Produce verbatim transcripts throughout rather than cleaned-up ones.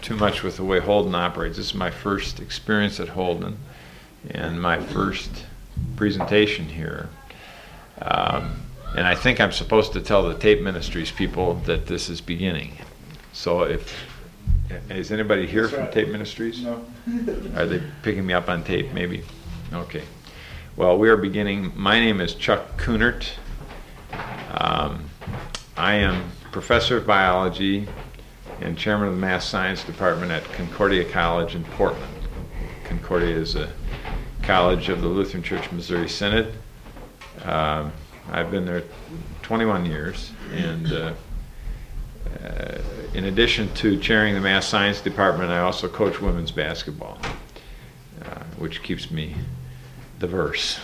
too much with the way Holden operates. This is my first experience at Holden and my first presentation here. Um, and I think I'm supposed to tell the Tape Ministries people that this is beginning. So if, is anybody here That's from right. Tape Ministries? No. Are they picking me up on tape, maybe? Okay. Well, we are beginning. My name is Chuck Kunert. Um, I am professor of biology and chairman of the math science department at Concordia College in Portland. Concordia is a college of the Lutheran Church Missouri Synod. Um, I've been there twenty-one years, and uh, uh, in addition to chairing the math science department, I also coach women's basketball, uh, which keeps me diverse.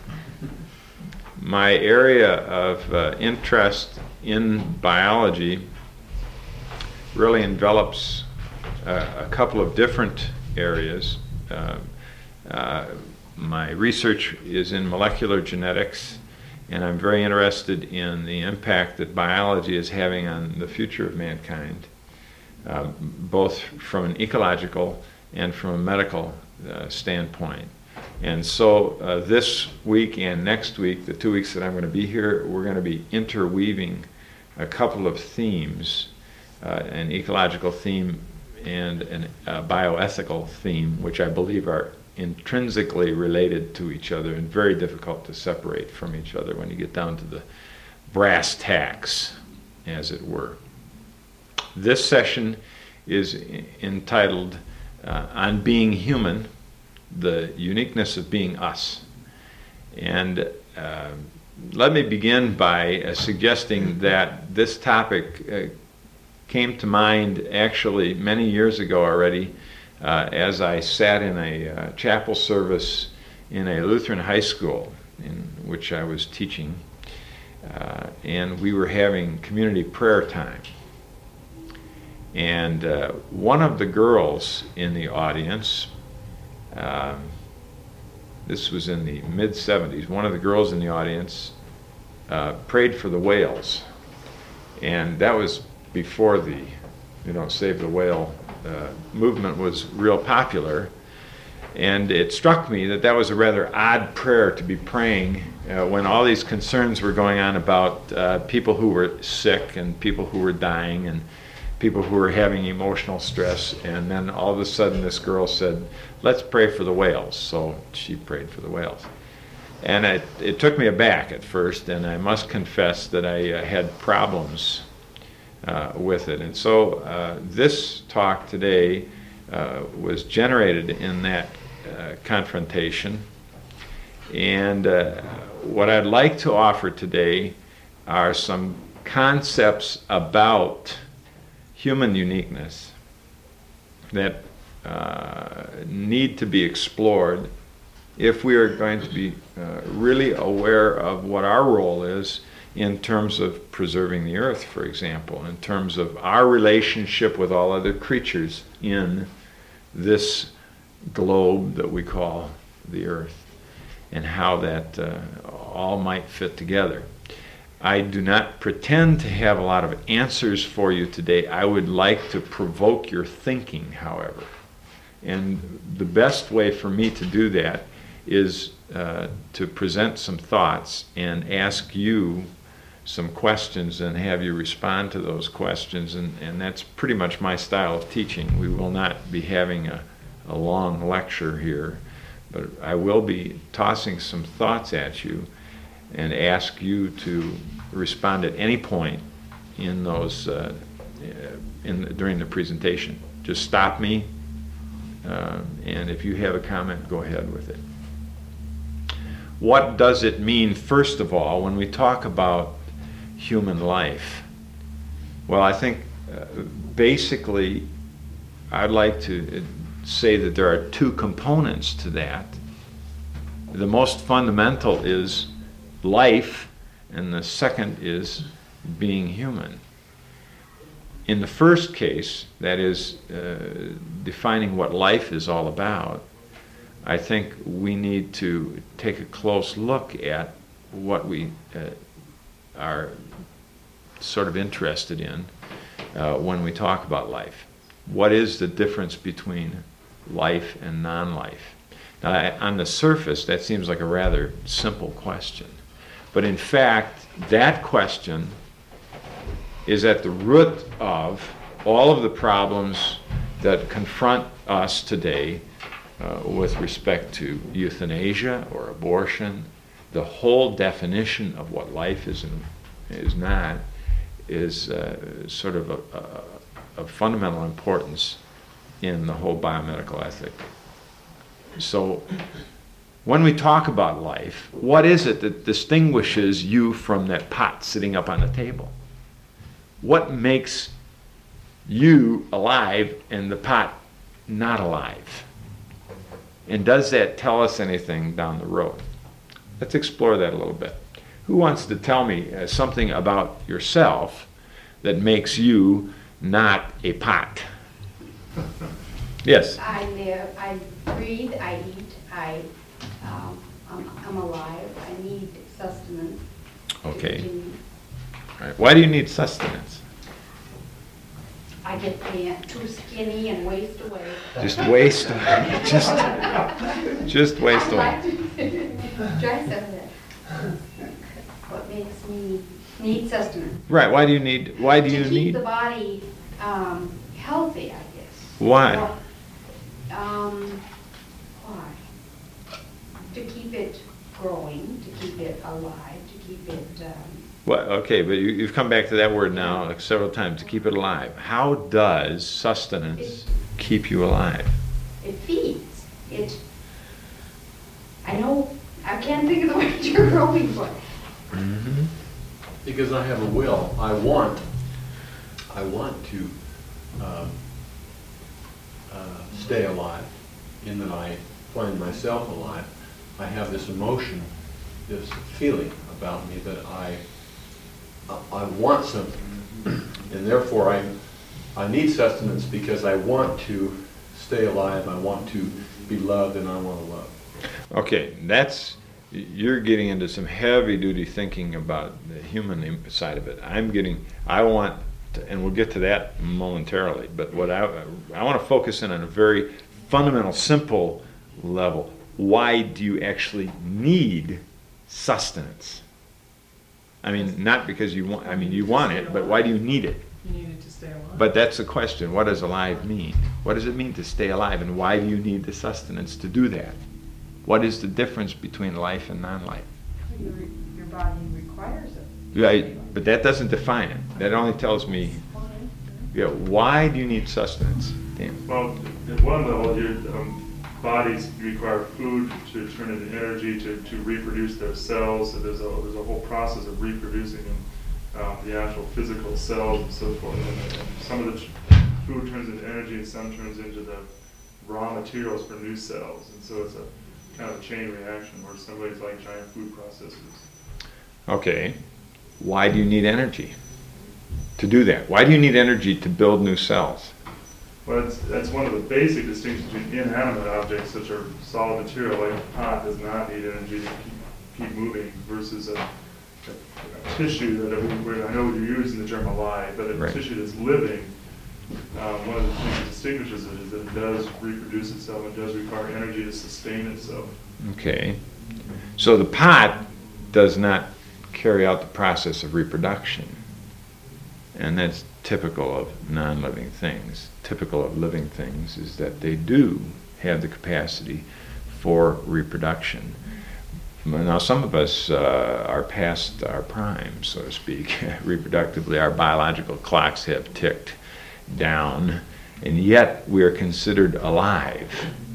My area of uh, interest in biology really envelops uh, a couple of different areas. Uh, uh, my research is in molecular genetics, and I'm very interested in the impact that biology is having on the future of mankind, uh, both from an ecological and from a medical uh, standpoint. And so uh, this week and next week, the two weeks that I'm going to be here, we're going to be interweaving a couple of themes, uh, an ecological theme and a uh, bioethical theme, which I believe are intrinsically related to each other and very difficult to separate from each other when you get down to the brass tacks, as it were. This session is I- entitled uh, On Being Human, the Uniqueness of Being Us. And uh, let me begin by uh, suggesting that this topic uh, came to mind actually many years ago already uh, as I sat in a uh, chapel service in a Lutheran high school in which I was teaching, uh, and we were having community prayer time. And uh, one of the girls in the audience, um, this was in the mid seventies, one of the girls in the audience uh, prayed for the whales. And that was before the, you know, Save the Whale uh, movement was real popular. And it struck me that that was a rather odd prayer to be praying uh, when all these concerns were going on about uh, people who were sick and people who were dying and people who were having emotional stress. And then all of a sudden this girl said, let's pray for the whales. So she prayed for the whales. And it, it took me aback at first, and I must confess that I uh, had problems uh, with it. And so uh, this talk today uh, was generated in that uh, confrontation. And uh, what I'd like to offer today are some concepts about human uniqueness that uh, need to be explored if we are going to be uh, really aware of what our role is in terms of preserving the earth, for example, in terms of our relationship with all other creatures in this globe that we call the earth, and how that uh, all might fit together. I do not pretend to have a lot of answers for you today. I would like to provoke your thinking, however. And the best way for me to do that is uh, to present some thoughts and ask you some questions and have you respond to those questions. And, and that's pretty much my style of teaching. We will not be having a, a long lecture here, but I will be tossing some thoughts at you and ask you to respond at any point in those uh, in the, during the presentation. Just stop me, uh, and if you have a comment, go ahead with it. What does it mean, first of all, when we talk about human life? Well, I think uh, basically I'd like to say that there are two components to that. The most fundamental is life, and the second is being human. In the first case, that is uh, defining what life is all about, I think we need to take a close look at what we uh, are sort of interested in uh, when we talk about life. what is the difference between life and non-life? Now, I- on the surface, that seems like a rather simple question. But in fact, that question is at the root of all of the problems that confront us today uh, with respect to euthanasia or abortion. The whole definition of what life is and is not is uh, sort of a, a, of fundamental importance in the whole biomedical ethic. So when we talk about life, what is it that distinguishes you from that pot sitting up on the table? What makes you alive and the pot not alive? And does that tell us anything down the road? Let's explore that a little bit. Who wants to tell me uh, something about yourself that makes you not a pot? Yes? I live, I breathe, I eat, I, um, I'm, I'm alive, I need sustenance. to Okay. continue. All right. Why do you need sustenance? I get thin- too skinny and waste away. Just waste away. Just, just waste I'd away. like to try some of that. What makes me need sustenance? Right. Why do you need? Why do you To keep need? the body, um, healthy, I guess. Why? Well, Um, why? To keep it growing, to keep it alive, to keep it, um, What? Okay, but you, you've come back to that word now like several times. To keep it alive. How does sustenance keep you alive? it feeds. It, I know, I can't think of the word you're growing for. Mm-hmm. Because I have a will. I want, I want to um, uh, stay alive in that I find myself alive. I have this emotion, this feeling about me that I, I want something. And therefore I, I need sustenance because I want to stay alive, I want to be loved, and I want to love. Okay, that's, you're getting into some heavy duty thinking about the human side of it. I'm getting, I want, to, and we'll get to that momentarily, but what I, I want to focus in on a very fundamental, simple level. Why do you actually need sustenance? I mean, not because you want, I mean, you want it, but why do you need it? You needed to stay alive. But that's the question. What does alive mean? What does it mean to stay alive, and why do you need the sustenance to do that? What is the difference between life and non-life? Your, your body requires it. Yeah, but that doesn't define it. That only tells me, yeah, why do you need sustenance? Dan? Well, at one level, your um, bodies require food to turn into energy to, to reproduce their cells. So there's a there's a whole process of reproducing in um, the actual physical cells and so forth. And, and some of the ch- food turns into energy, and some turns into the raw materials for new cells. And so it's a kind of a chain reaction where somebody's like giant food processors. Okay, why do you need energy to do that? Why do you need energy to build new cells? Well, that's, that's one of the basic distinctions between inanimate objects, such as solid material, like a pot does not need energy to keep, keep moving, versus a, a, a tissue that, I know you're using the term alive, but a Right. tissue that's living, um, one of the things that distinguishes it is that it does reproduce itself and does require energy to sustain itself. Okay, so the pot does not carry out the process of reproduction, and that's typical of non-living things. Typical of living things is that they do have the capacity for reproduction. Now, some of us uh, are past our prime, so to speak. Reproductively, our biological clocks have ticked down, and yet we are considered alive.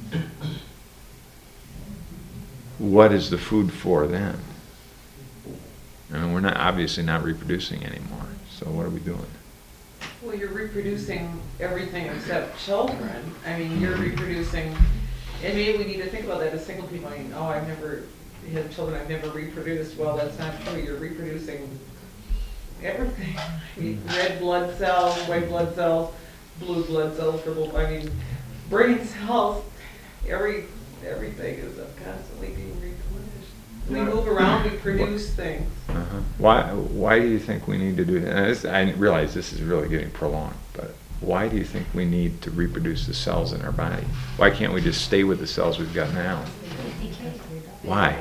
What is the food for then? I mean, we're not obviously not reproducing anymore, so what are we doing? Well, you're reproducing everything except children. I mean, you're reproducing, and maybe we need to think about that as single people. I mean, oh, I've never had children, I've never reproduced. Well, that's not true. You're reproducing everything. I mean, red blood cells, white blood cells, blue blood cells, purple, I mean, brain cells, every, everything is constantly being replenished. We Yeah. move around, we produce things. Uh-huh. Why, why do you think we need to do that? And this, I realize this is really getting prolonged, but why do you think we need to reproduce the cells in our body? Why can't we just stay with the cells we've got now? Why?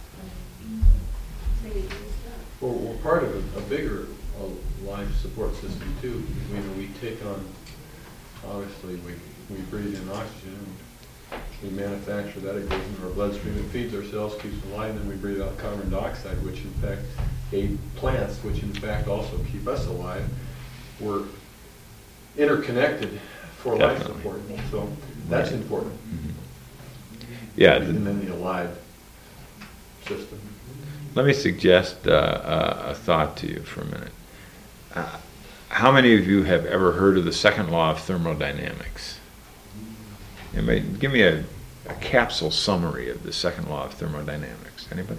Well, we're part of a, a bigger uh, life support system too. We, we take on, obviously, we, we breathe in oxygen, we manufacture that, it goes into our bloodstream, it feeds our cells, keeps them alive, and then we breathe out carbon dioxide, which in fact aid plants, which in fact also keep us alive. We're interconnected for life Definitely. support, so that's Right. important. Yeah, And the- then the alive system. let me suggest uh, a, a thought to you for a minute. Uh, how many of you have ever heard of the second law of thermodynamics? Anybody, give me a, a capsule summary of the second law of thermodynamics. Anybody?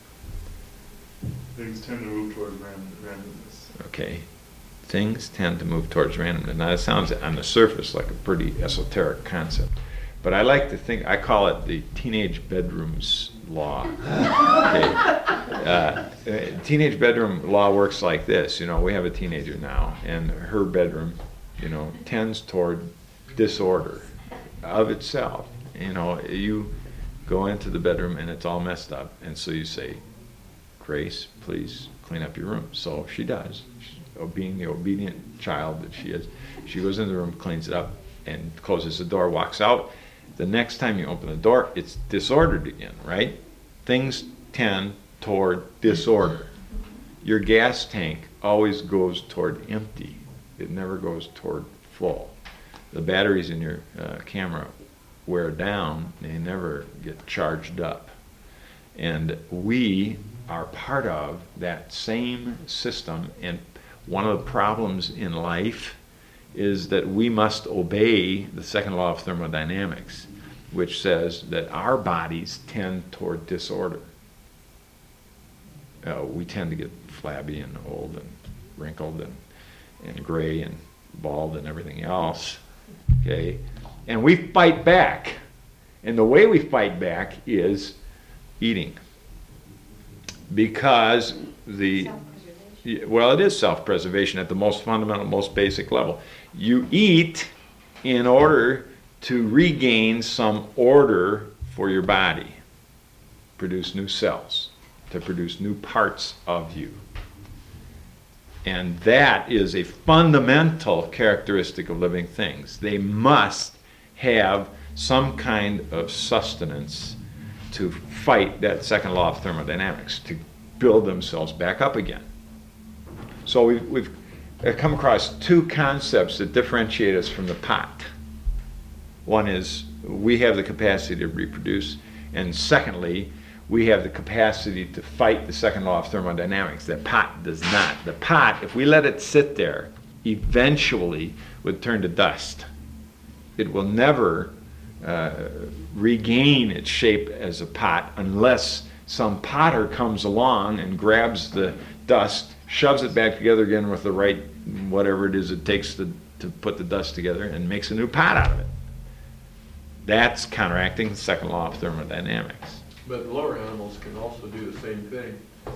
Things tend to move toward random, randomness. Okay. Things tend to move towards randomness. Now, that sounds on the surface like a pretty esoteric concept, but I like to think, I call it the teenage bedrooms law. Okay. Uh, uh, teenage bedroom law works like this. You know, we have a teenager now, and her bedroom, you know, tends toward disorder of itself. You know, you go into the bedroom and it's all messed up, and so you say, Grace, please clean up your room. So she does. She, being the obedient child that she is, she goes in the room, cleans it up, and closes the door, walks out. The next time you open the door, it's disordered again, right? Things tend toward disorder. Your gas tank always goes toward empty. It never goes toward full. The batteries in your uh, camera wear down. They never get charged up. And we are part of that same system, and one of the problems in life is that we must obey the second law of thermodynamics, which says that our bodies tend toward disorder. Uh, we tend to get flabby and old and wrinkled and, and gray and bald and everything else, okay? And we fight back. And the way we fight back is eating. Because the, Self-preservation. well, it is self-preservation at the most fundamental, most basic level. You eat in order to regain some order for your body, produce new cells, to produce new parts of you. And that is a fundamental characteristic of living things. They must have some kind of sustenance to fight that second law of thermodynamics, to build themselves back up again. So we've, we've come across two concepts that differentiate us from the pot. One is we have the capacity to reproduce, and secondly, we have the capacity to fight the second law of thermodynamics. The pot does not. The pot, if we let it sit there, eventually would turn to dust. It will never uh, regain its shape as a pot unless some potter comes along and grabs the dust, shoves it back together again with the right, whatever it is it takes to, to put the dust together, and makes a new pot out of it. That's counteracting the second law of thermodynamics. But lower animals can also do the same thing,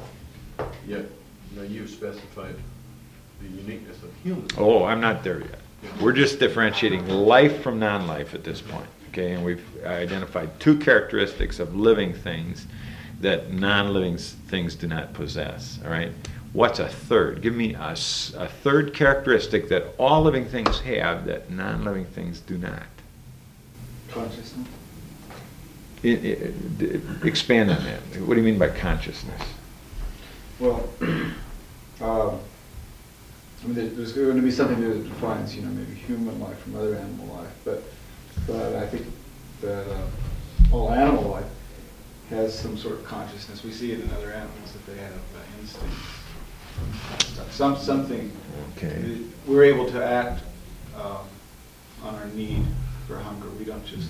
yet, you know, you've specified the uniqueness of humans. Oh, I'm not there yet. We're just differentiating life from non-life at this point, okay? And we've identified two characteristics of living things that non-living things do not possess, all right? What's a third? Give me a, s- a third characteristic that all living things have that non-living things do not. Consciousness. I- I- d- expand on that. What do you mean by consciousness? Well, um, I mean, there- there's going to be something that defines, you know, maybe human life from other animal life, but, but I think that uh, all animal life has some sort of consciousness. We see it in other animals that they have uh, instincts, some something. Okay. We're able to act um, on our need for hunger. We don't just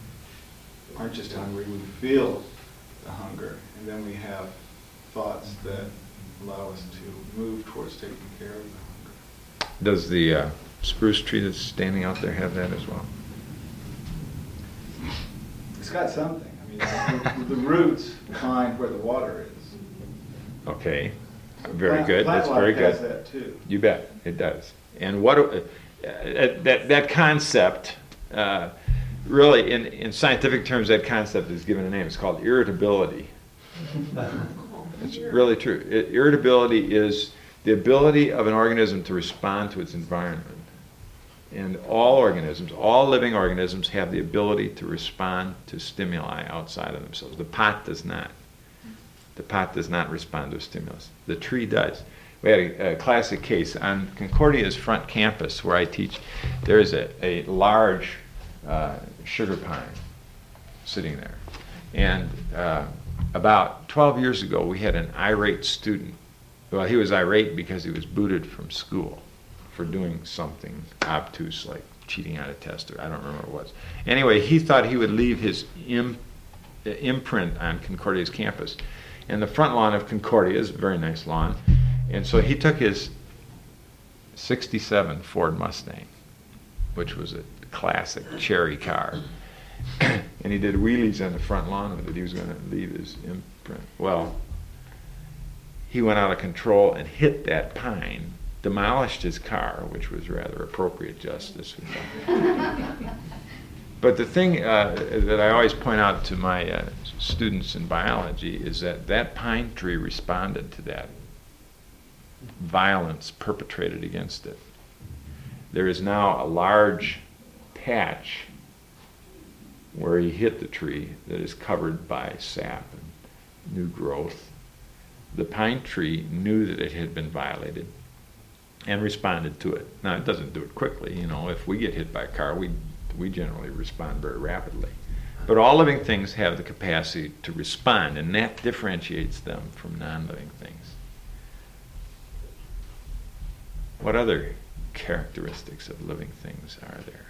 aren't just hungry. We feel the hunger, and then we have thoughts that allow us to move towards taking care of the hunger. Does the uh, spruce tree that's standing out there have that as well? It's got something. I mean, the, the roots find where the water is. Okay, very Plant- good. plant That's very life has good. that too. You bet, it does. And what, do- uh, that, that concept, uh, really, in, in scientific terms, that concept is given a name. It's called irritability. It's really true. I- irritability is the ability of an organism to respond to its environment. And all organisms, all living organisms, have the ability to respond to stimuli outside of themselves. The pot does not. The pot does not respond to a stimulus. The tree does. We had a, a classic case on Concordia's front campus where I teach. There is a, a large uh, sugar pine sitting there. And uh, about twelve years ago, we had an irate student. Well, he was irate because he was booted from school for doing something obtuse like cheating on a test, or I don't remember what it was. Anyway, he thought he would leave his im- imprint on Concordia's campus. And the front lawn of Concordia is a very nice lawn. And so he took his sixty-seven Ford Mustang, which was a classic cherry car, and he did wheelies on the front lawn with it. He was going to leave his imprint. Well, he went out of control and hit that pine, demolished his car, which was rather appropriate justice. But the thing uh, that I always point out to my uh, students in biology is that that pine tree responded to that violence perpetrated against it. There is now a large patch where he hit the tree that is covered by sap and new growth. The pine tree knew that it had been violated and responded to it. Now, it doesn't do it quickly. You know, if we get hit by a car, we we generally respond very rapidly. But all living things have the capacity to respond, and that differentiates them from non-living things. What other characteristics of living things are there?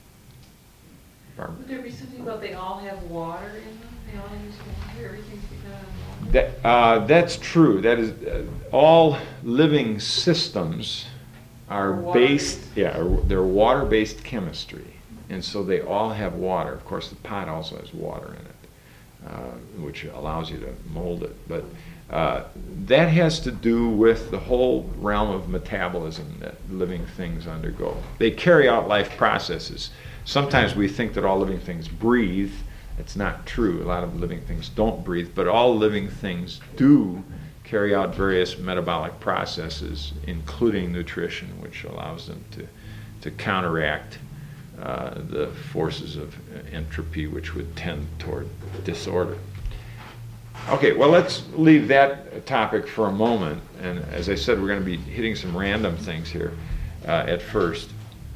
Barbara? Would there be something about they all have water in them? They all use water? Everything's dependent on water? That, uh, that's true. That is, uh, all living systems are Are water based, based. yeah, are- they're water-based chemistry. And so they all have water. Of course, the pot also has water in it, uh, which allows you to mold it. But uh, that has to do with the whole realm of metabolism that living things undergo. They carry out life processes. Sometimes we think that all living things breathe. It's not true. A lot of living things don't breathe, but all living things do carry out various metabolic processes, including nutrition, which allows them to, to counteract uh, the forces of entropy, which would tend toward disorder. Okay, well, let's leave that topic for a moment. And as I said, we're going to be hitting some random things here uh, at first.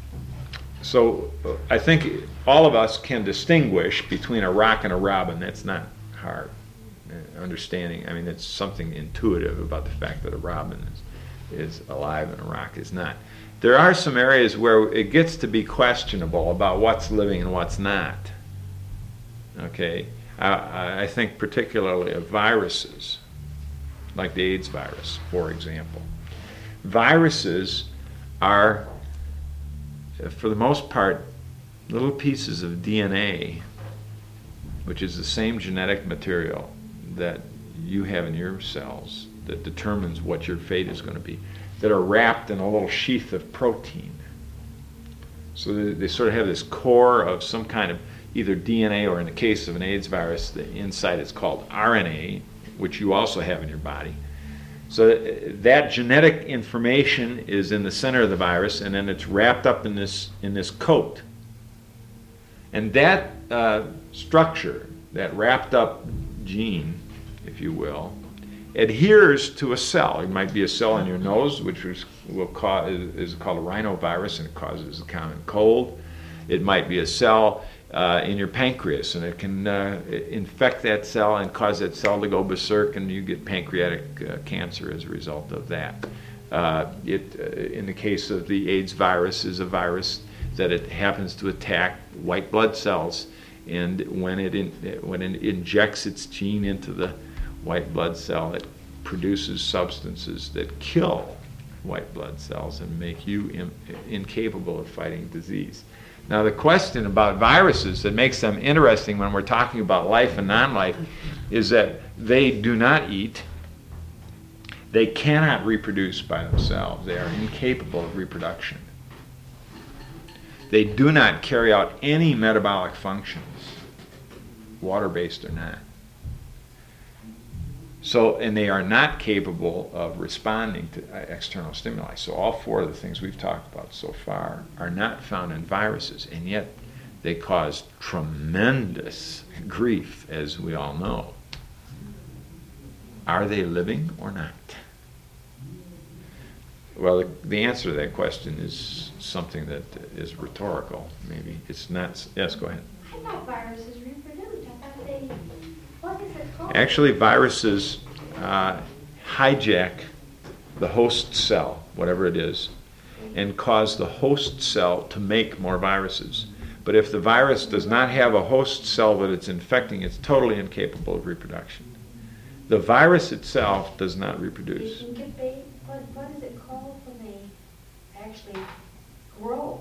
So uh, I think all of us can distinguish between a rock and a robin. That's not hard. Uh, understanding, I mean, it's something intuitive about the fact that a robin is, is alive and a rock is not. There are some areas where it gets to be questionable about what's living and what's not. Okay? I, I think particularly of viruses, like the AIDS virus, for example. Viruses are, for the most part, little pieces of D N A, which is the same genetic material that you have in your cells that determines what your fate is going to be, that are wrapped in a little sheath of protein. So they, they sort of have this core of some kind of either D N A, or in the case of an AIDS virus, the inside is called R N A, which you also have in your body. So that genetic information is in the center of the virus, and then it's wrapped up in this in this coat. And that uh, structure, that wrapped up gene, if you will, adheres to a cell. It might be a cell in your nose, which is, will cause, is called a rhinovirus, and it causes a common cold. It might be a cell uh, in your pancreas, and it can uh, infect that cell and cause that cell to go berserk, and you get pancreatic uh, cancer as a result of that. Uh, it, uh, in the case of the AIDS virus, is a virus that it happens to attack white blood cells, and when it in, when it injects its gene into the white blood cell, it produces substances that kill white blood cells and make you in, incapable of fighting disease. Now, the question about viruses that makes them interesting when we're talking about life and non-life is that they do not eat, they cannot reproduce by themselves, they are incapable of reproduction. They do not carry out any metabolic functions, water-based or not. So, and they are not capable of responding to uh, external stimuli. So all four of the things we've talked about so far are not found in viruses, and yet they cause tremendous grief, as we all know. Are they living or not? Well, the, the answer to that question is something that is rhetorical, maybe. It's not, yes, go ahead. I thought viruses reproduced. I thought they, what is it called? Actually, viruses uh, hijack the host cell, whatever it is, and cause the host cell to make more viruses. But if the virus does not have a host cell that it's infecting, it's totally incapable of reproduction. The virus itself does not reproduce. They can get big. What, what is it called when they actually grow?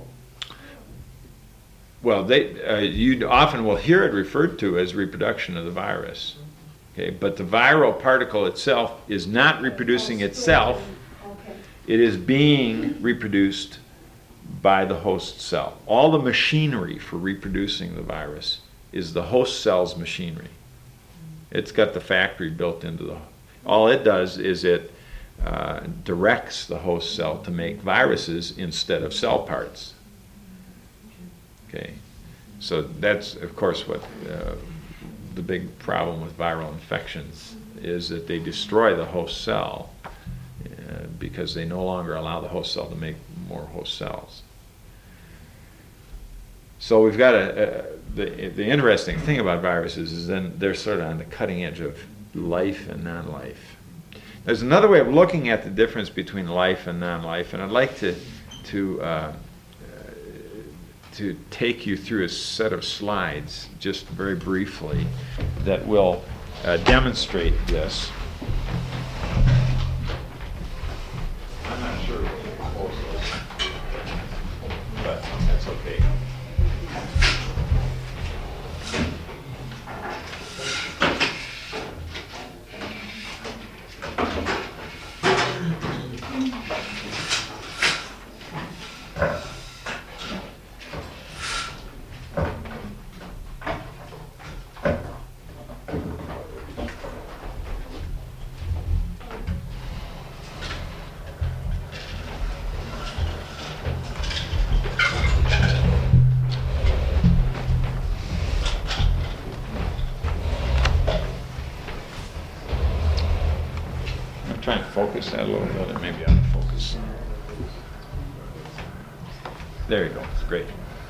Well, they, uh, you often will hear it referred to as reproduction of the virus. Okay, but the viral particle itself is not reproducing itself. Okay. It is being reproduced by the host cell. All the machinery for reproducing the virus is the host cell's machinery. It's got the factory built into the... All it does is it uh, directs the host cell to make viruses instead of cell parts. Okay, so that's, of course, what uh, the big problem with viral infections is, that they destroy the host cell uh, because they no longer allow the host cell to make more host cells. So we've got a, a the the interesting thing about viruses is then they're sort of on the cutting edge of life and non-life. There's another way of looking at the difference between life and non-life, and I'd like to to uh, to take you through a set of slides, just very briefly, that will uh, demonstrate this. I'm not sure what the proposal is, but that's okay. Try and focus that a little bit, or maybe out of focus. There you go, great.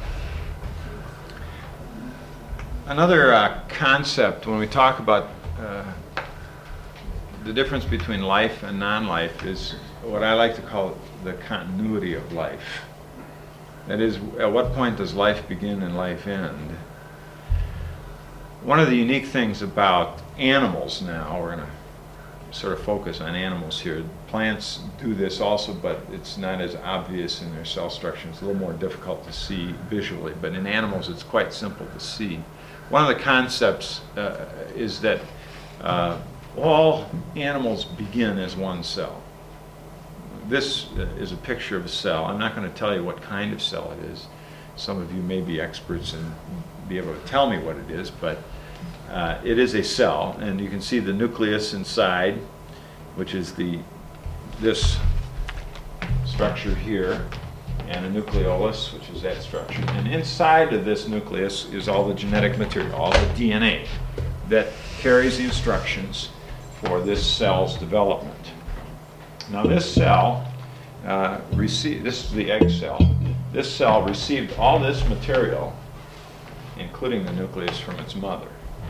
Another uh, concept when we talk about uh, the difference between life and non-life is what I like to call the continuity of life. That is, at what point does life begin and life end? One of the unique things about animals now, we're going to sort of focus on animals here. Plants do this also, but it's not as obvious in their cell structure. It's a little more difficult to see visually, but in animals it's quite simple to see. One of the concepts uh, is that uh, all animals begin as one cell. This is a picture of a cell. I'm not going to tell you what kind of cell it is. Some of you may be experts and be able to tell me what it is, but Uh, it is a cell, and you can see the nucleus inside, which is the this structure here, and a nucleolus, which is that structure. And inside of this nucleus is all the genetic material, all the D N A that carries the instructions for this cell's development. Now this cell, uh, received, this is the egg cell, this cell received all this material, including the nucleus, from its mother.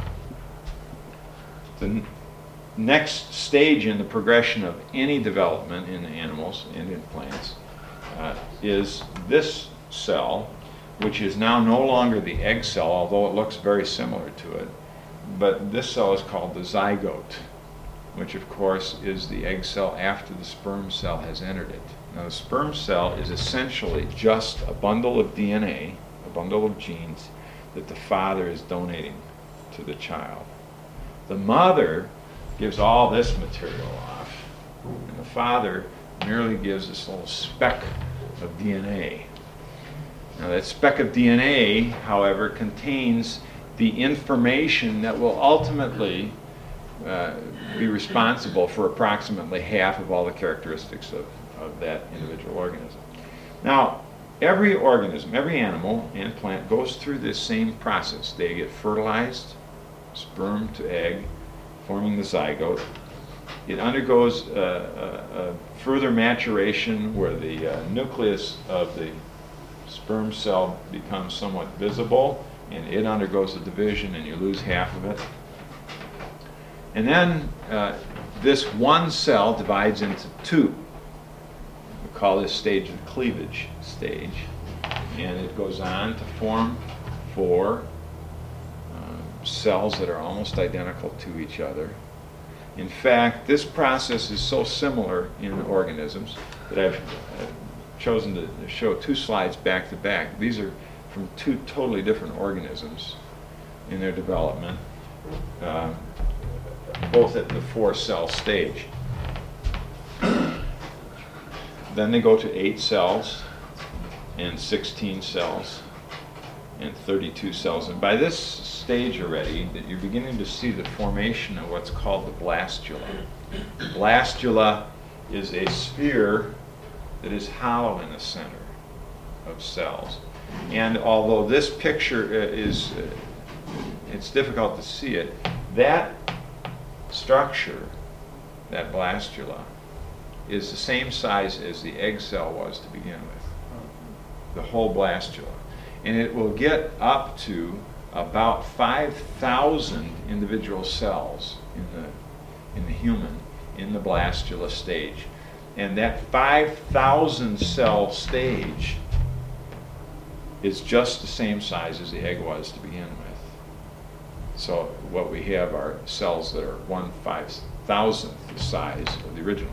The n- next stage in the progression of any development in animals and in plants uh, is this cell, which is now no longer the egg cell, although it looks very similar to it. But this cell is called the zygote, which of course is the egg cell after the sperm cell has entered it. Now the sperm cell is essentially just a bundle of D N A, a bundle of genes, that the father is donating to the child. The mother gives all this material off, and the father merely gives this little speck of D N A. Now that speck of D N A, however, contains the information that will ultimately uh, be responsible for approximately half of all the characteristics of, of that individual organism. Now, every organism, every animal and plant goes through this same process. They get fertilized, sperm to egg, forming the zygote. It undergoes uh, a, a further maturation where the uh, nucleus of the sperm cell becomes somewhat visible, and it undergoes a division and you lose half of it. And then uh, this one cell divides into two. We call this stage the cleavage stage. And it goes on to form four uh, cells that are almost identical to each other. In fact, this process is so similar in organisms that I've uh, chosen to show two slides back to back. These are from two totally different organisms in their development, uh, both at the four-cell stage. Then they go to eight cells, and sixteen cells, and thirty-two cells. And by this stage already, that you're beginning to see the formation of what's called the blastula. The blastula is a sphere that is hollow in the center of cells. And although this picture is, uh, it's difficult to see it, that structure, that blastula, is the same size as the egg cell was to begin with, the whole blastula. And it will get up to about five thousand individual cells in the, in the human in the blastula stage. And that five thousand cell stage is just the same size as the egg was to begin with. So what we have are cells that are one five thousandth the size of the original.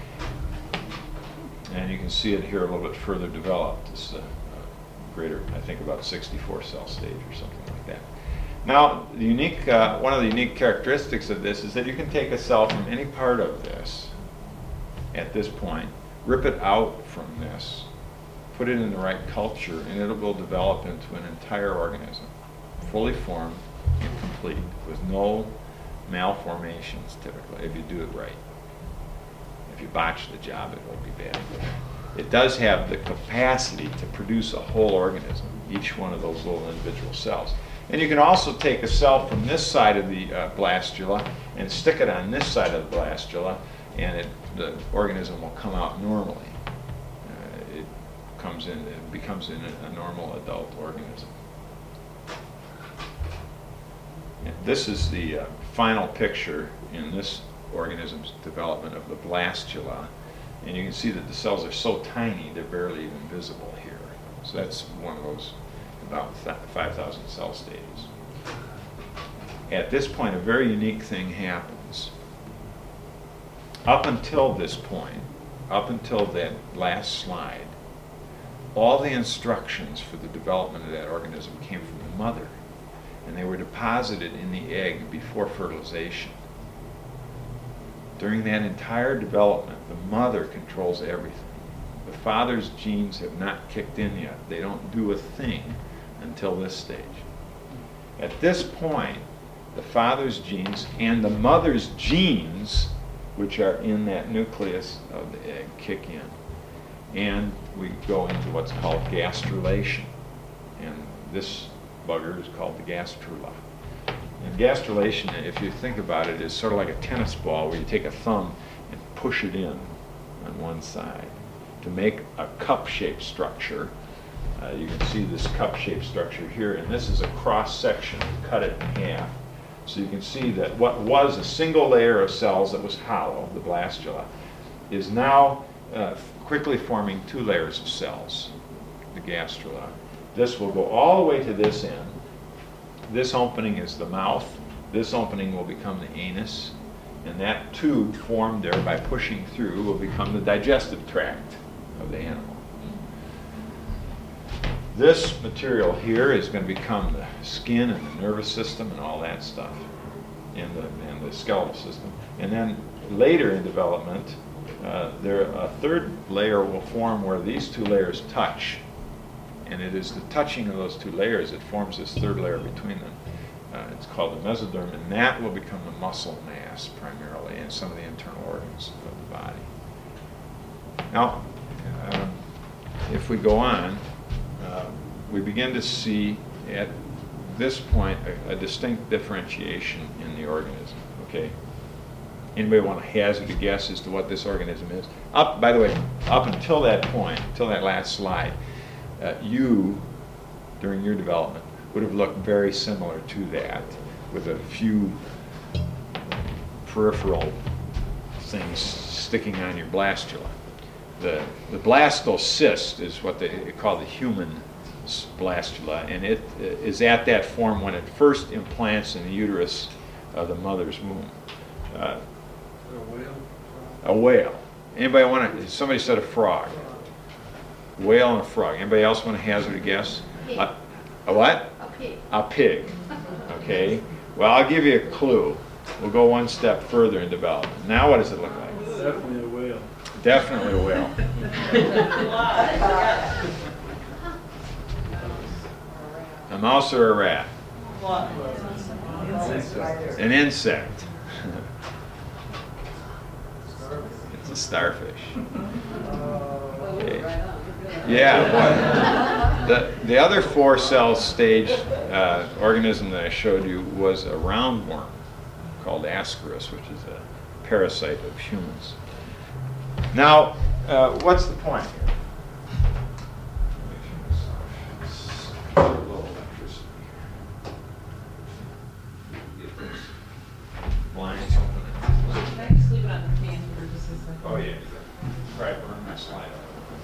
And you can see it here a little bit further developed. It's a, a greater, I think about sixty-four cell stage or something like that. Now, the unique, uh, one of the unique characteristics of this is that you can take a cell from any part of this at this point, rip it out from this, put it in the right culture, and it will develop into an entire organism, fully formed and complete, with no malformations typically, if you do it right. If you botch the job, it will be bad. It does have the capacity to produce a whole organism, each one of those little individual cells. And you can also take a cell from this side of the uh, blastula and stick it on this side of the blastula, and it, the organism will come out normally. Uh, it comes in, it becomes in a, a normal adult organism. And this is the uh, final picture in this organism's development of the blastula. And you can see that the cells are so tiny they're barely even visible here. So that's one of those about five thousand cell stages. At this point, a very unique thing happens. Up until this point, up until that last slide, all the instructions for the development of that organism came from the mother, and they were deposited in the egg before fertilization. During that entire development, the mother controls everything. The father's genes have not kicked in yet. They don't do a thing until this stage. At this point, the father's genes and the mother's genes, which are in that nucleus of the egg, kick in. And we go into what's called gastrulation. And this bugger is called the gastrula. And gastrulation, if you think about it, is sort of like a tennis ball where you take a thumb and push it in on one side to make a cup-shaped structure. Uh, you can see this cup-shaped structure here, and this is a cross-section, cut it in half. So you can see that what was a single layer of cells that was hollow, the blastula, is now uh, quickly forming two layers of cells, the gastrula. This will go all the way to this end. This opening is the mouth. This opening will become the anus. And that tube formed there by pushing through will become the digestive tract of the animal. This material here is going to become the skin and the nervous system and all that stuff, and the, and the skeletal system. And then later in development, uh, there a third layer will form where these two layers touch. And it is the touching of those two layers that forms this third layer between them. Uh, it's called the mesoderm, and that will become the muscle mass primarily and some of the internal organs of the body. Now, um, if we go on, uh, we begin to see at this point a, a distinct differentiation in the organism, okay? Anybody want to hazard a guess as to what this organism is? Up, by the way, up until that point, until that last slide, uh, you, during your development, would have looked very similar to that, with a few peripheral things sticking on your blastula. The, the blastocyst is what they call the human blastula, and it is at that form when it first implants in the uterus of the mother's womb. Uh, A whale? a whale. Anybody want to, somebody said a frog. Whale and a frog. Anybody else want to hazard a guess? Pig. A, a what? A pig. A pig. Okay. Well, I'll give you a clue. We'll go one step further in development. Now what does it look like? Definitely a whale. Definitely a whale. A mouse or a rat? An insect. It's a starfish. Okay. Yeah, boy. The, the other four cell stage uh, organism that I showed you was a roundworm called Ascaris, which is a parasite of humans. Now, uh, what's the point here? A little electricity here. Get this blinds open. Can I just leave it on the fan for just a second? Oh, yeah. Right, burn my slide up.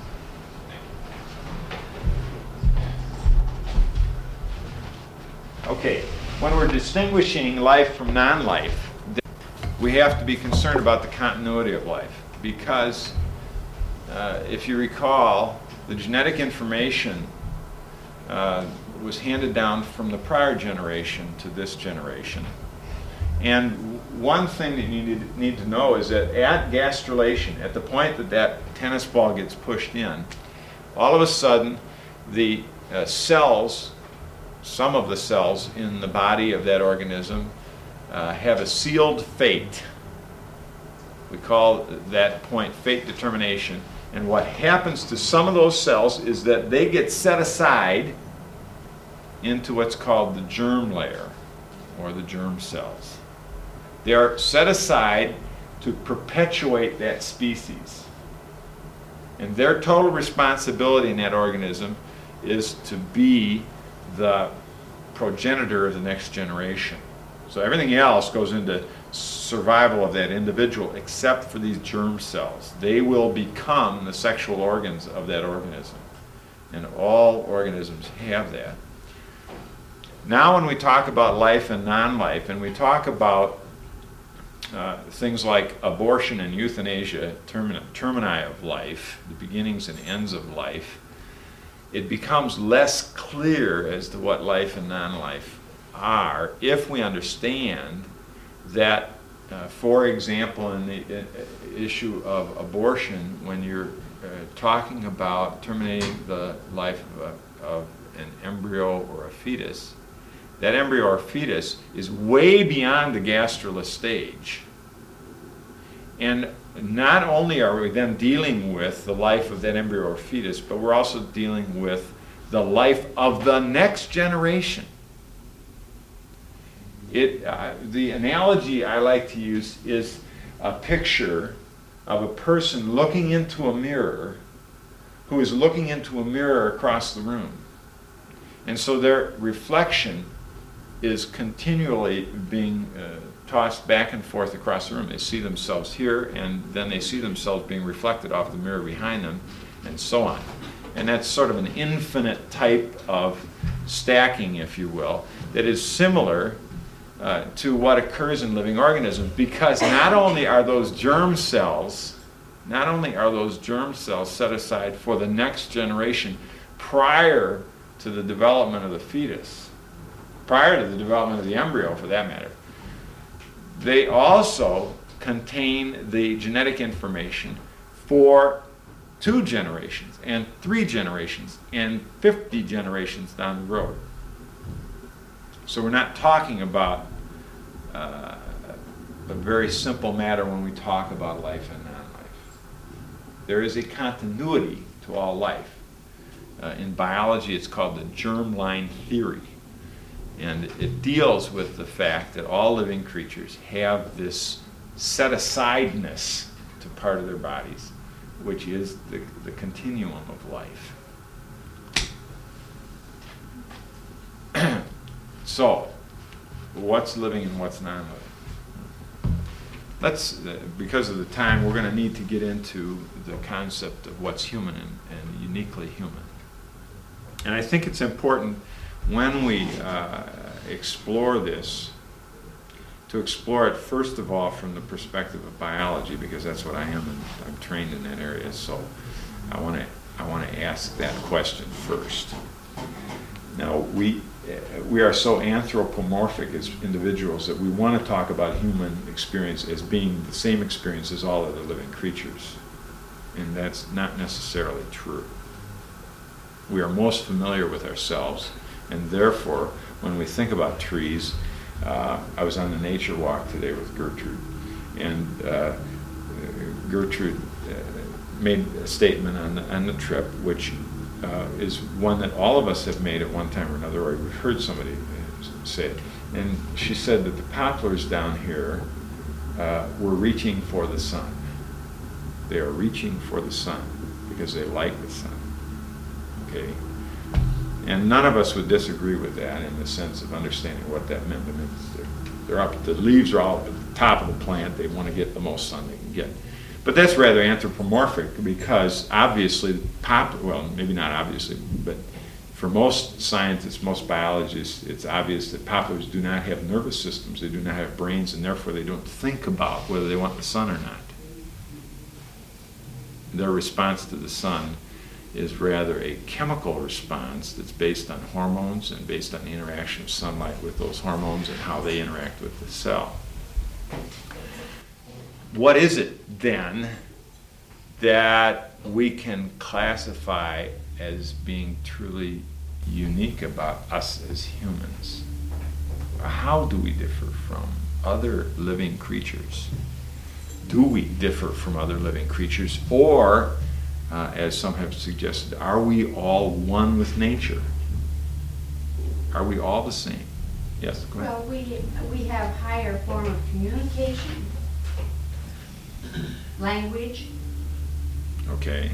Okay, when we're distinguishing life from non-life, we have to be concerned about the continuity of life, because uh, if you recall, the genetic information uh, was handed down from the prior generation to this generation. And one thing that you need, need to know is that at gastrulation, at the point that that tennis ball gets pushed in, all of a sudden the uh, cells, some of the cells in the body of that organism uh, have a sealed fate. We call that point fate determination. And what happens to some of those cells is that they get set aside into what's called the germ layer, or the germ cells. They are set aside to perpetuate that species. And their total responsibility in that organism is to be the progenitor of the next generation. So everything else goes into survival of that individual except for these germ cells. They will become the sexual organs of that organism. And all organisms have that. Now when we talk about life and non-life, and we talk about uh, things like abortion and euthanasia, termini, termini of life, the beginnings and ends of life, it becomes less clear as to what life and non-life are if we understand that, uh, for example, in the uh, issue of abortion, when you're uh, talking about terminating the life of, a, of an embryo or a fetus, that embryo or fetus is way beyond the gastrulous stage. And not only are we then dealing with the life of that embryo or fetus, but we're also dealing with the life of the next generation. It, uh, the analogy I like to use is a picture of a person looking into a mirror who is looking into a mirror across the room. And so their reflection is continually being uh, tossed back and forth across the room. They see themselves here, and then they see themselves being reflected off the mirror behind them, and so on. And that's sort of an infinite type of stacking, if you will, that is similar uh, to what occurs in living organisms, because not only are those germ cells, not only are those germ cells set aside for the next generation prior to the development of the fetus, prior to the development of the embryo for that matter, they also contain the genetic information for two generations and three generations and fifty generations down the road. So we're not talking about uh, a very simple matter when we talk about life and non-life. There is a continuity to all life. Uh, in biology, it's called the germline theory. And it deals with the fact that all living creatures have this set-asideness to part of their bodies, which is the, the continuum of life. So, what's living and what's non-living? Let's, uh, because of the time, we're going to need to get into the concept of what's human and, and uniquely human. And I think it's important when we uh, explore this, to explore it first of all from the perspective of biology, because that's what I am, and I'm trained in that area. So I want to I want to ask that question first. Now we uh, we are so anthropomorphic as individuals that we want to talk about human experience as being the same experience as all other living creatures, and that's not necessarily true. We are most familiar with ourselves, and therefore, when we think about trees, uh, I was on the nature walk today with Gertrude, and uh, Gertrude uh, made a statement on the, on the trip, which uh, is one that all of us have made at one time or another, or we've heard somebody say it. And she said that the poplars down here uh, were reaching for the sun. They are reaching for the sun because they like the sun. Okay? And none of us would disagree with that in the sense of understanding what that meant. I mean, they're, they're up, the leaves are all at the top of the plant. They want to get the most sun they can get. But that's rather anthropomorphic because obviously, pop, well, maybe not obviously, but for most scientists, most biologists, it's obvious that poplars do not have nervous systems. They do not have brains, and therefore they don't think about whether they want the sun or not. Their response to the sun is rather a chemical response that's based on hormones and based on the interaction of sunlight with those hormones and how they interact with the cell. What is it then that we can classify as being truly unique about us as humans? How do we differ from other living creatures? Do we differ from other living creatures, or Uh, as some have suggested, are we all one with nature? Are we all the same? Yes, go ahead. Well, we, we have higher form of communication, language. Okay.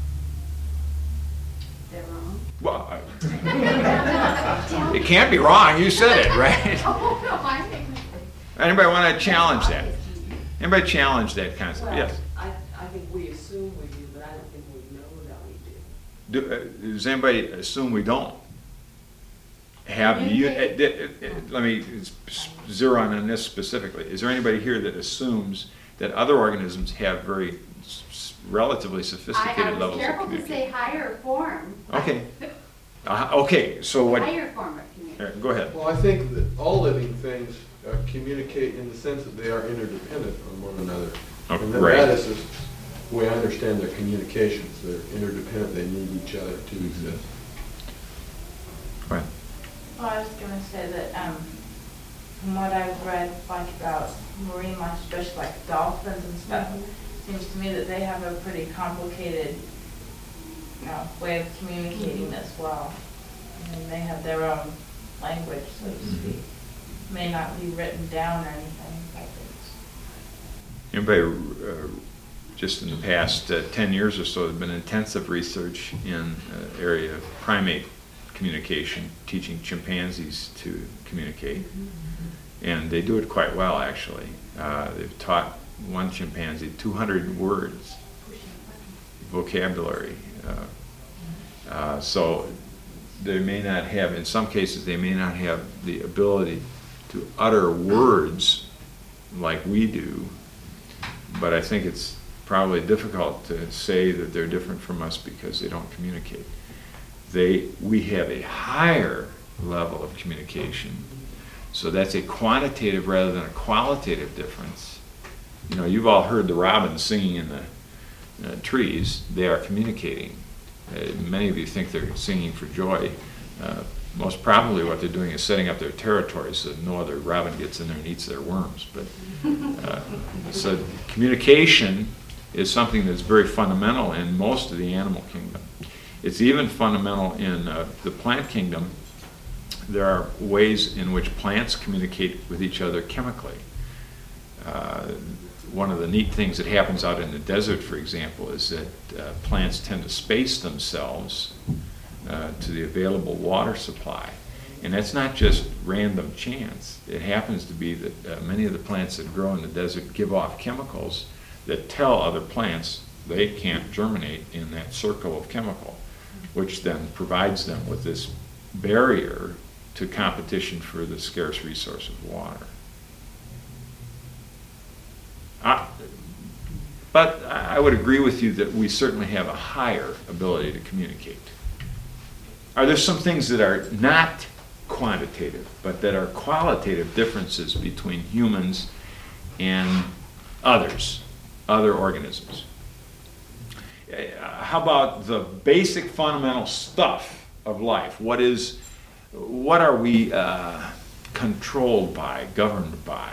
They're wrong. Well, I, it can't be wrong. You said it, right? Oh, no, I'm making mistakes. Anybody want to challenge that? Anybody challenge that concept? Well, Yes. I, I think we assume we do, but I don't think we know that we do. Do, uh, does anybody assume we don't? Have you? Uh, uh, uh, let me zero in on this specifically. Is there anybody here that assumes that other organisms have very s- relatively I, sophisticated I was levels of careful to communication? say higher form. Okay. Uh, okay. So what? Higher form of uh, communication. go ahead. Well, I think that all living things uh, communicate in the sense that they are interdependent on one another. Oh, And that right. that is the way I understand their communications. They're interdependent, they need each other to exist. Go ahead. Well, I was gonna say that, um, from what I've read, like about marine life, especially like dolphins and stuff, seems to me that they have a pretty complicated, you know, way of communicating as well. And they have their own language, so to speak. May not be written down or anything, but it's. Anybody, uh, just in the past uh, ten years or so, there's been intensive research in uh, area of primate communication, teaching chimpanzees to communicate. And they do it quite well, actually. Uh, they've taught one chimpanzee two hundred words, vocabulary. Uh, uh, so they may not have, in some cases, they may not have the ability to utter words like we do, but I think it's probably difficult to say that they're different from us because they don't communicate. They, we have a higher level of communication, so that's a quantitative rather than a qualitative difference. You know, you've all heard the robins singing in the uh, trees, they are communicating. Uh, many of you think they're singing for joy. Uh, most probably what they're doing is setting up their territories so that no other robin gets in there and eats their worms. But uh, so communication is something that's very fundamental in most of the animal kingdom. It's even fundamental in uh, the plant kingdom. There are ways in which plants communicate with each other chemically. Uh, one of the neat things that happens out in the desert, for example, is that uh, plants tend to space themselves uh, to the available water supply. And that's not just random chance. It happens to be that uh, many of the plants that grow in the desert give off chemicals that tell other plants they can't germinate in that circle of chemical, which then provides them with this barrier to competition for the scarce resource of water. Uh, but I would agree with you that we certainly have a higher ability to communicate. Are there some things that are not quantitative, but that are qualitative differences between humans and others, other organisms? Uh, how about the basic fundamental stuff of life? What is, what are we uh, controlled by, governed by?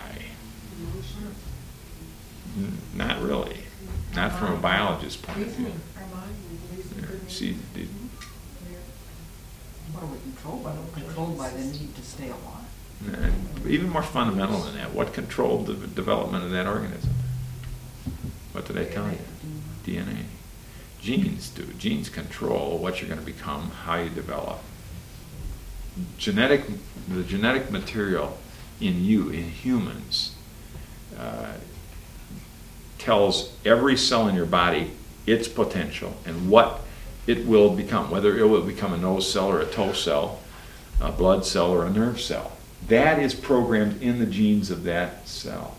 N- Not really. Not from a biologist's point of view. Yeah, see, the- What are we controlled by? We're controlled by the need to stay alive. uh, even more fundamental than that, what controlled the development of that organism? What did I tell you? D N A. Genes do. Genes control what you're going to become, how you develop. Genetic, the genetic material in you, in humans, uh, tells every cell in your body its potential and what it will become, whether it will become a nose cell or a toe cell, a blood cell or a nerve cell. That is programmed in the genes of that cell.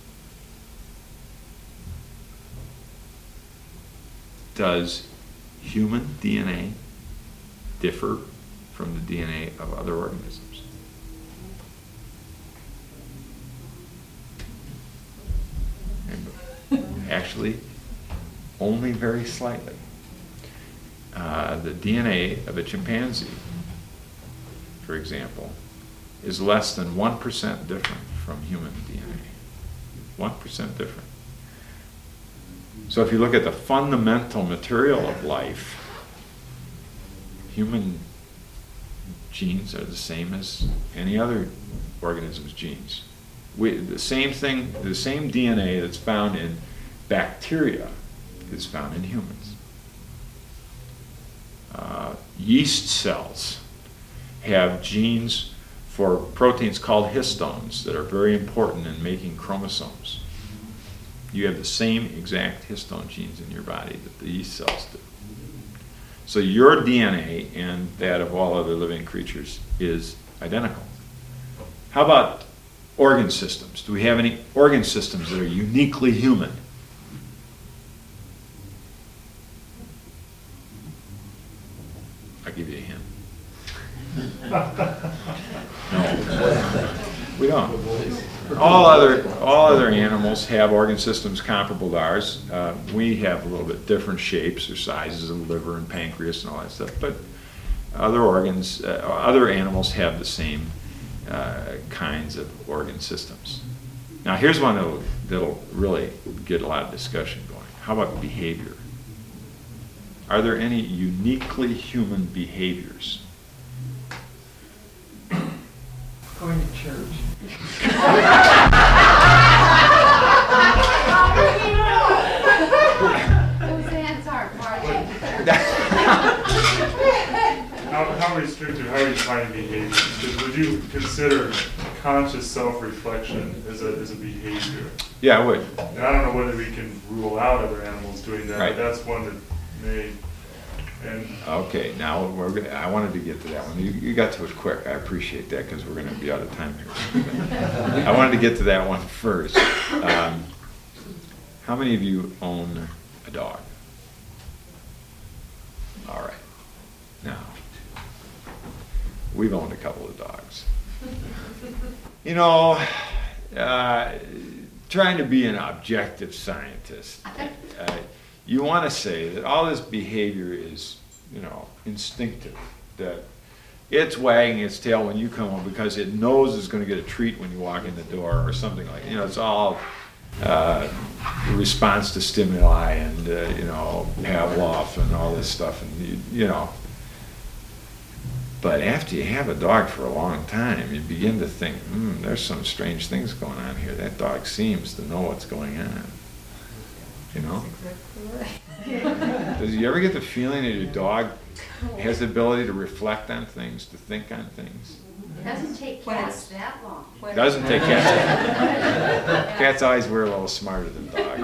Does human D N A differ from the D N A of other organisms? And actually, only very slightly. Uh, the D N A of a chimpanzee, for example, is less than one percent different from human D N A. one percent different. So if you look at the fundamental material of life, human genes are the same as any other organism's genes. We, the same thing, the same D N A that's found in bacteria is found in humans. Uh, yeast cells have genes for proteins called histones that are very important in making chromosomes. You have the same exact histone genes in your body that the yeast cells do. So your D N A and that of all other living creatures is identical. How about organ systems? Do we have any organ systems that are uniquely human? I'll give you a hint. No. We don't. All other, all other animals have organ systems comparable to ours. Uh, we have a little bit different shapes or sizes of liver and pancreas and all that stuff, but other organs, uh, other animals have the same uh, kinds of organ systems. Now here's one that'll, that'll really get a lot of discussion going. How about behavior? Are there any uniquely human behaviors? Going to church. Those hands are parting. How, how restrictive, how are you defining behavior? Because would you consider conscious self-reflection as a, as a behavior? Yeah, I would. And I don't know whether we can rule out other animals doing that, Right. but that's one that may, and Okay, now we're gonna, I wanted to get to that one. You, you got to it quick. I appreciate that because we're going to be out of time here. I wanted to get to that one first. Um, how many of you own a dog? All right. Now, we've owned a couple of dogs. You know, uh, trying to be an objective scientist, uh, you want to say that all this behavior is, you know, instinctive, that it's wagging its tail when you come home because it knows it's going to get a treat when you walk in the door or something like, you know, it's all uh, response to stimuli and, uh, you know, Pavlov and all this stuff, and, you, you know. But after you have a dog for a long time, you begin to think, hmm, there's some strange things going on here. That dog seems to know what's going on. You know? Does you ever get the feeling that your dog has the ability to reflect on things, to think on things? It doesn't take cats that long. Doesn't take cats. Cats always were a little smarter than dogs.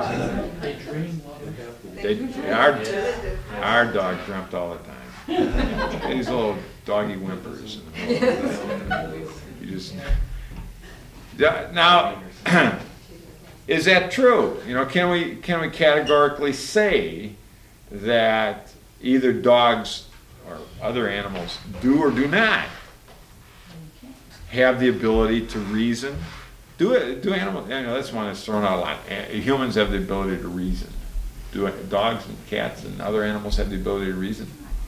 They, our, our dog dreamt all the time. These little doggy whimpers. In the middle of the night. You just Yeah, now. Is that true? You know, can we can we categorically say that either dogs or other animals do or do not have the ability to reason? Do it? Do animals? You know, that's one that's thrown out a lot. Humans have the ability to reason. Do dogs and cats and other animals have the ability to reason?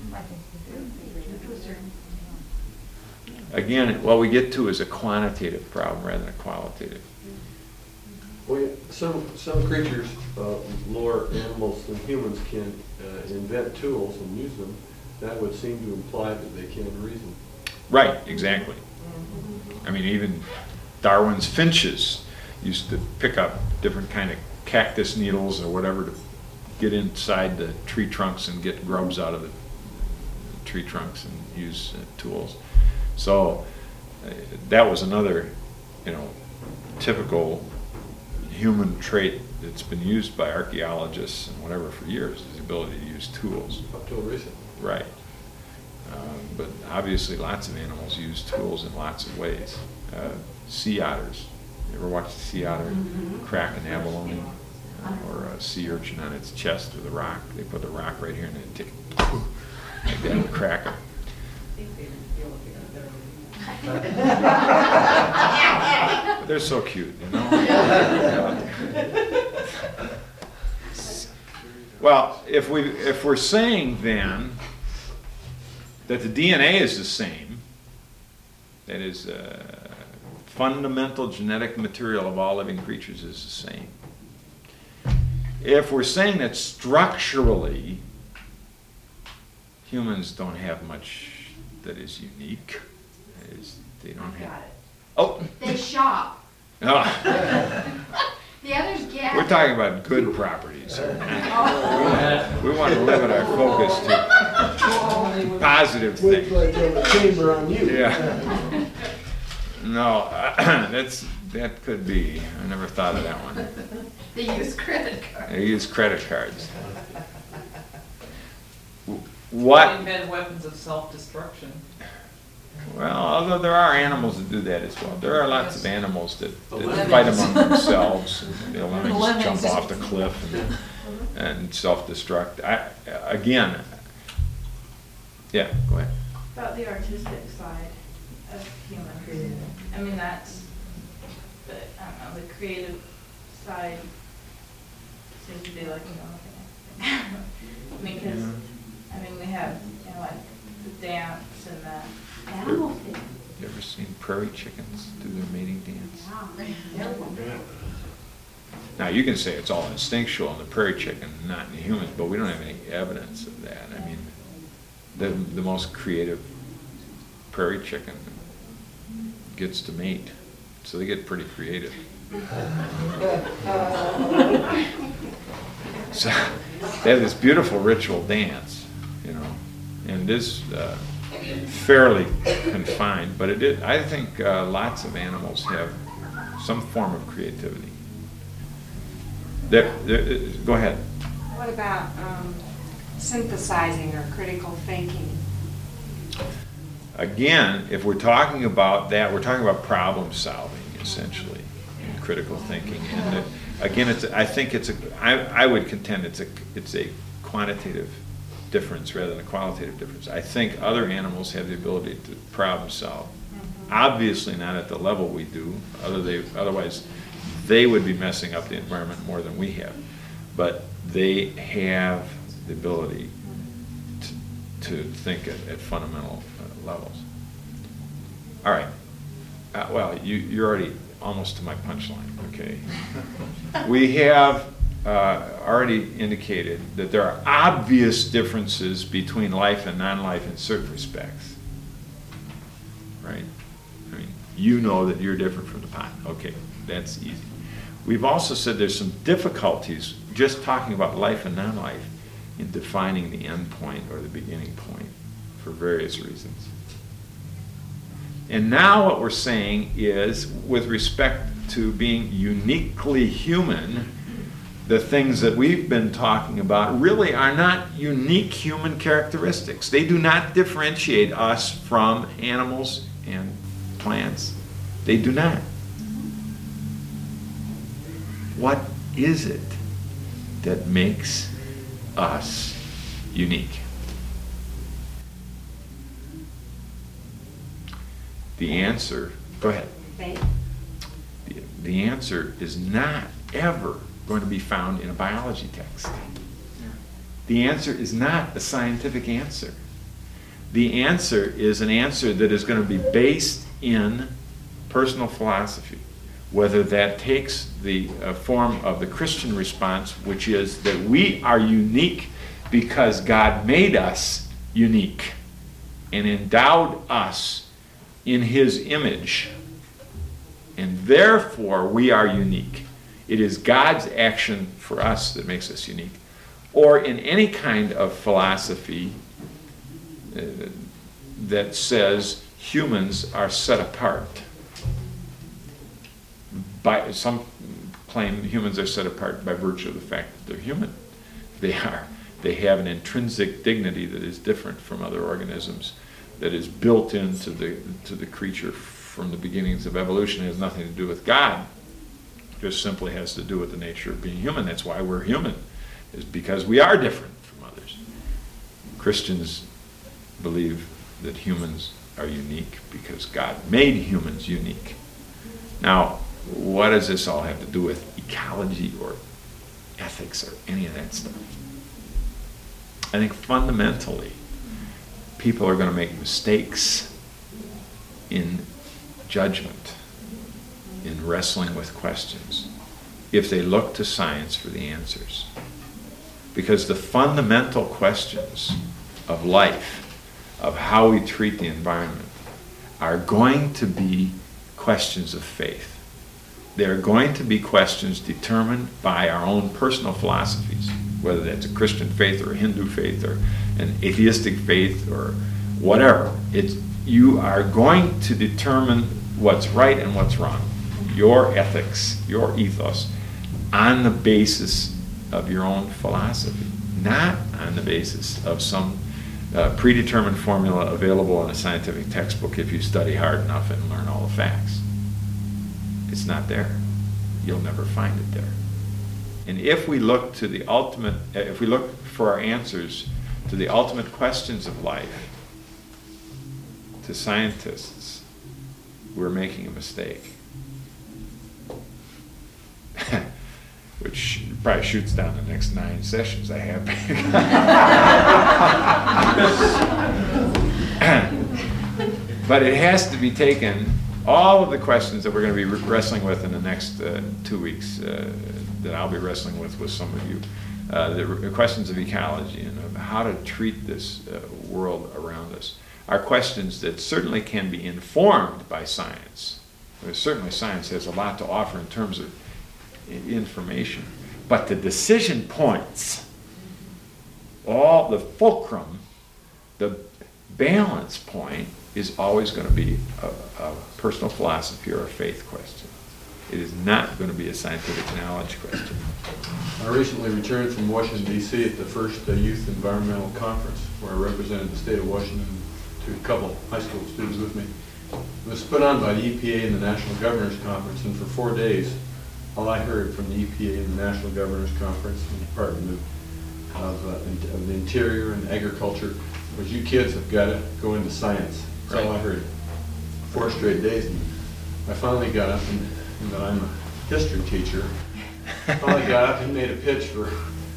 Again, what we get to is a quantitative problem rather than a qualitative. Well, yeah, some, some creatures, uh, lower animals than humans, can uh, invent tools and use them. That would seem to imply that they can reason. Right, exactly. I mean, even Darwin's finches used to pick up different kind of cactus needles or whatever to get inside the tree trunks and get grubs out of the tree trunks and use uh, tools. So uh, that was another, you know, typical human trait that's been used by archaeologists and whatever for years, is the ability to use tools. Up till recent. Right. Um, but obviously lots of animals use tools in lots of ways. Uh, sea otters. You ever watch a sea otter mm-hmm. crack an abalone uh, or a sea urchin on its chest with a rock? They put the rock right here and they take it like that and crack it. But they're so cute, you know. Well, if we if we're saying then that the D N A is the same, that is, uh, fundamental genetic material of all living creatures is the same. If we're saying that structurally humans don't have much that is unique, that is, they don't Got have. it. Oh. They shop. Oh. The others get. We're talking about good properties. We want, we want to limit our focus to positive Wait things. till I throw the chamber on you. Yeah. No, that's that could be. I never thought of that one. They use credit cards. They use credit cards. They What? invent weapons of self-destruction. Well, although there are animals that do that as well. There are lots of animals that, The that lemmings. fight among themselves. And the lemmings lemmings. jump off the cliff and, and self-destruct. I, again, yeah, go ahead. About the artistic side of humans. I mean, that's the, I don't know, the creative side seems to be like, you know, I mean, because, I mean, we have, you know, like the dance and the. Animals do. You ever seen prairie chickens do their mating dance? Wow. Now, you can say it's all instinctual in the prairie chicken, not in the humans, but we don't have any evidence of that. I mean, the, the most creative prairie chicken gets to mate, so they get pretty creative. So they have this beautiful ritual dance, you know, and it is uh, fairly confined, but it is, I think uh, lots of animals have some form of creativity. There, there, go ahead. What about um, synthesizing or critical thinking? Again, if we're talking about that, we're talking about problem solving essentially, and critical thinking. And it, again, it's I think it's a I, I would contend it's a it's a quantitative difference rather than a qualitative difference. I think other animals have the ability to problem solve. Mm-hmm. Obviously, not at the level we do. Other they otherwise, they would be messing up the environment more than we have. But they have the ability to, to think at, at fundamental uh, levels. All right. Uh, well, you, you're already almost to my punchline, okay? We have uh, already indicated that there are obvious differences between life and non-life in certain respects, right? I mean, you know that you're different from the pot. Okay, that's easy. We've also said there's some difficulties just talking about life and non-life in defining the end point or the beginning point for various reasons. And now what we're saying is, with respect to being uniquely human, the things that we've been talking about really are not unique human characteristics. They do not differentiate us from animals and plants. They do not. What is it that makes us unique? The answer, go ahead. Faith. The, the answer is not ever going to be found in a biology text. The answer is not a scientific answer. The answer is an answer that is going to be based in personal philosophy, whether that takes the uh, form of the Christian response, which is that we are unique because God made us unique and endowed us in His image, and therefore we are unique. It is God's action for us that makes us unique. Or in any kind of philosophy uh, that says humans are set apart. By some claim humans are set apart by virtue of the fact that they're human. They are. They have an intrinsic dignity that is different from other organisms, that is built into the to the creature from the beginnings of evolution. It has nothing to do with God. It just simply has to do with the nature of being human. That's why we're human, is because we are different from others. Christians believe that humans are unique because God made humans unique. Now, what does this all have to do with ecology or ethics or any of that stuff? I think fundamentally, people are going to make mistakes in judgment, in wrestling with questions, if they look to science for the answers. Because the fundamental questions of life, of how we treat the environment, are going to be questions of faith. They're going to be questions determined by our own personal philosophies, whether that's a Christian faith or a Hindu faith or an atheistic faith or whatever. It's, you are going to determine what's right and what's wrong, your ethics, your ethos, on the basis of your own philosophy, not on the basis of some uh, predetermined formula available in a scientific textbook if you study hard enough and learn all the facts. It's not there. You'll never find it there. And if we look to the ultimate, if we look for our answers to the ultimate questions of life, to scientists, we're making a mistake. Which probably shoots down the next nine sessions I have. But it has to be taken, all of the questions that we're going to be wrestling with in the next uh, two weeks, uh, that I'll be wrestling with with some of you, uh, the questions of ecology and of how to treat this uh, world around us, are questions that certainly can be informed by science. Because certainly science has a lot to offer in terms of information. But the decision points, all the fulcrum, the balance point is always going to be a, a personal philosophy or a faith question. It is not going to be a scientific knowledge question. I recently returned from Washington, D C at the first uh, Youth Environmental Conference, where I represented the state of Washington to a couple high school students with me. It was put on by the E P A and the National Governors Conference, and for four days, all I heard from the E P A and the National Governors Conference and the Department of, of, uh, in- of the Interior and Agriculture was, you kids have got to go into science. That's all I heard. Four straight days. And I finally got up, and, and that I'm a history teacher, I finally got up and made a pitch for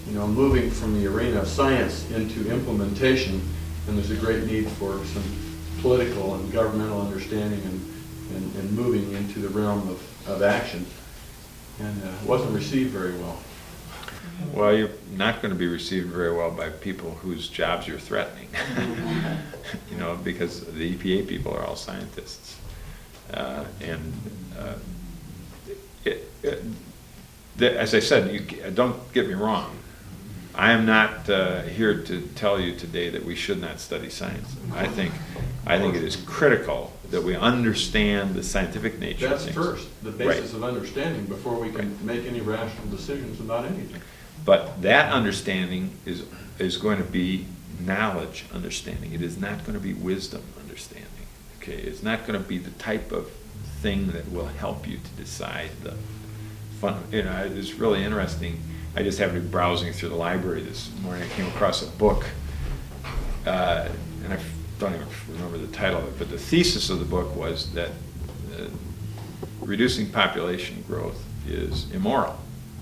you know, moving from the arena of science into implementation, and there's a great need for some political and governmental understanding and, and, and moving into the realm of, of action. And uh, it wasn't received very well. Well, you're not going to be received very well by people whose jobs you're threatening. You know, because the E P A people are all scientists. Uh, and uh, it, it, the, as I said, you, don't get me wrong. I am not uh, here to tell you today that we should not study science. I think, I think it is critical that we understand the scientific nature That's of things. first, the basis Right. of understanding before we can make any rational decisions about anything. But that understanding is, is going to be knowledge understanding. It is not going to be wisdom understanding. Okay, it's not going to be the type of thing that will help you to decide the fun. You know, it's really interesting. I just happened to be browsing through the library this morning. I came across a book, uh, and I don't even remember the title of it, but the thesis of the book was that uh, reducing population growth is immoral.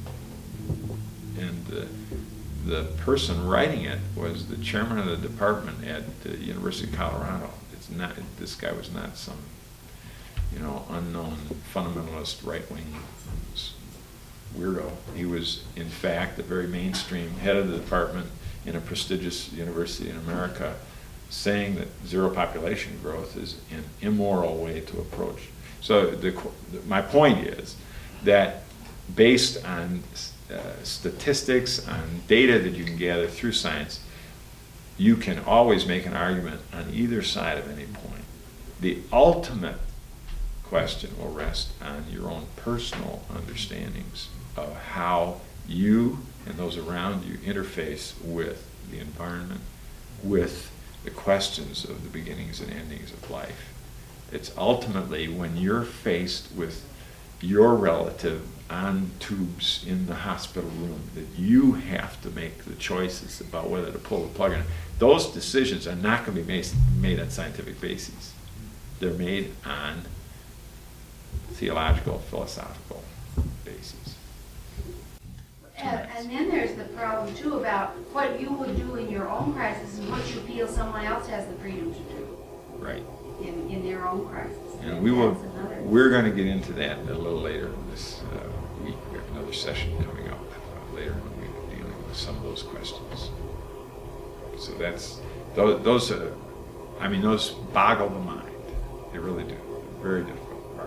And uh, the person writing it was the chairman of the department at the University of Colorado. It's not, this guy was not some, you know, unknown fundamentalist right-wing weirdo. He was, in fact, the very mainstream head of the department in a prestigious university in America, saying that zero population growth is an immoral way to approach. So the, my point is that based on uh, statistics, on data that you can gather through science, you can always make an argument on either side of any point. The ultimate question will rest on your own personal understandings of how you and those around you interface with the environment, with the questions of the beginnings and endings of life. It's ultimately when you're faced with your relative on tubes in the hospital room that you have to make the choices about whether to pull the plug in. Those decisions are not going to be made, made on scientific bases. They're made on theological, philosophical bases. And, and then there's the problem too about what you would do in your own crisis and what you feel someone else has the freedom to do Right. in, in their own crisis. And we will, That's another- we're going to get into that a little later this uh, week. We have another session coming up uh, later in the week dealing with some of those questions. So that's, those, those are, I mean, those boggle the mind. They really do. They're very difficult.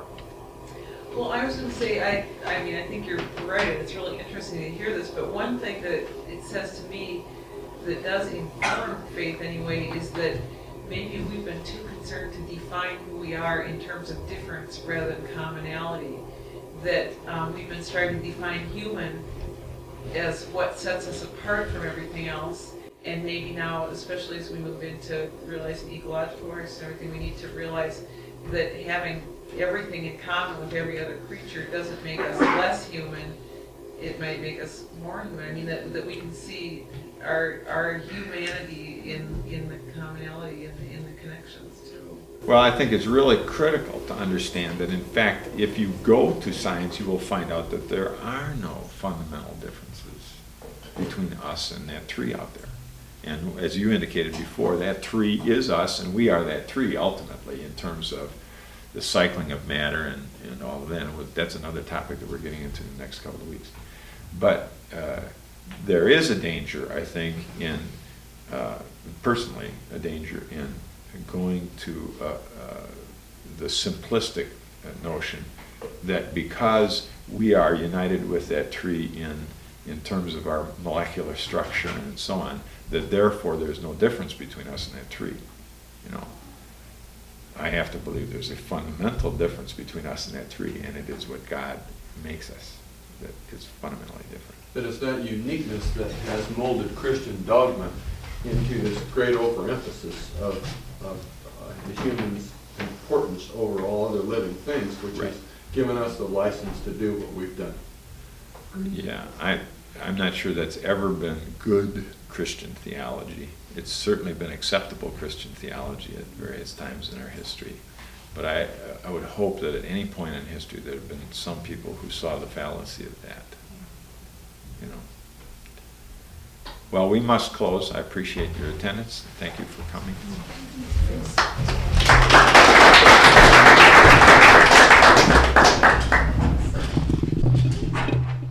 Well, I was going to say, I, I mean, I think you're right, it's really interesting to hear this, but one thing that it says to me that does inform faith anyway is that maybe we've been too concerned to define who we are in terms of difference rather than commonality. That um, we've been striving to define human as what sets us apart from everything else, and maybe now, especially as we move into realizing ecological rights and everything, we need to realize that having everything in common with every other creature doesn't make us less human, it might make us more human. I mean, that, that we can see our our humanity in, in the commonality and in the connections too. Well, I think it's really critical to understand that, in fact, if you go to science, you will find out that there are no fundamental differences between us and that tree out there. And as you indicated before, that tree is us, and we are that tree ultimately in terms of the cycling of matter and, and all of that. And that's another topic that we're getting into in the next couple of weeks. But uh, there is a danger, I think, in, uh, personally, a danger in going to uh, uh, the simplistic notion that because we are united with that tree in, in terms of our molecular structure and so on, that therefore there's no difference between us and that tree, you know. I have to believe there's a fundamental difference between us and that tree, and it is what God makes us that is fundamentally different. That it's that uniqueness that has molded Christian dogma into this great overemphasis of, of uh, the human's importance over all other living things, which Right. has given us the license to do what we've done. Yeah, I, I'm not sure that's ever been good Christian theology. It's certainly been acceptable Christian theology at various times in our history. But I, I would hope that at any point in history there have been some people who saw the fallacy of that. You know. Well, we must close. I appreciate your attendance. Thank you for coming.